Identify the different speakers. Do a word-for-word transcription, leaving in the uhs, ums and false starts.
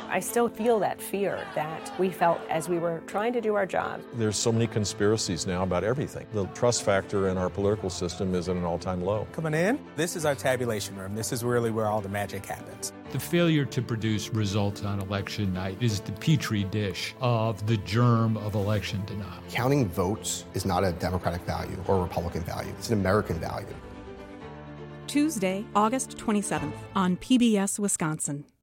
Speaker 1: I still feel that fear that we felt as we were trying to do our job.
Speaker 2: There's so many conspiracies now about everything. The trust factor in our political system is at an all-time low.
Speaker 3: Coming in, this is our tabulation room. This is really where all the magic happens.
Speaker 4: The failure to produce results on election night is the petri dish of the germ of election denial.
Speaker 5: Counting votes is not a Democratic value or a Republican value. It's an American value.
Speaker 6: Tuesday, August twenty-seventh on P B S Wisconsin.